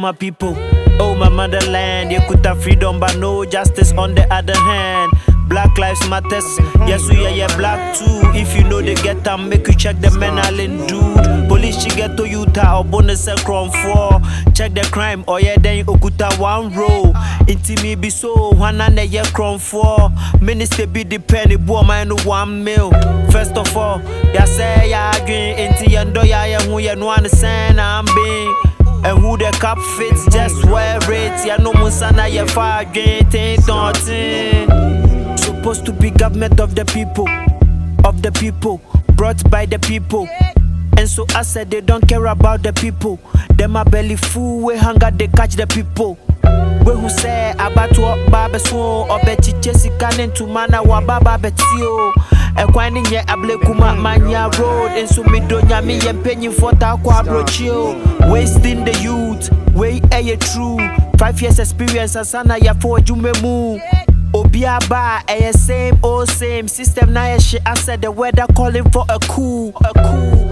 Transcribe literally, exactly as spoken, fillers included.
my people. Oh, my motherland, you could have freedom, but no justice on the other hand. Black lives matters, yes we are yeah, black too. If you know they get them, make you check the men island dude. Police she get to Utah or bonus a crown four. Check the crime or yeah then okuta one row. Inti me be so one and a year crown four. Minister be the penny boy mine one mil. First of all, ya say ya green inti yando ya ya who ya no understand I'm being. And who the cap fits just wear it. Ya no musana ya far gain ain't nothing. Supposed to be government of the people, of the people, brought by the people. And so I said they don't care about the people. Them a belly full, we hunger they catch the people. We who say about what Baba so or betty Jessica to mana wa Baba betio. And quinding ye able kuma mania road and so me donya me and penny for ta quabrochio. Wasting the youth, way a true. Five years experience as sana ya for jumemu. Obiaba, a same old same system. Now, I said the weather calling for a coup, a coup.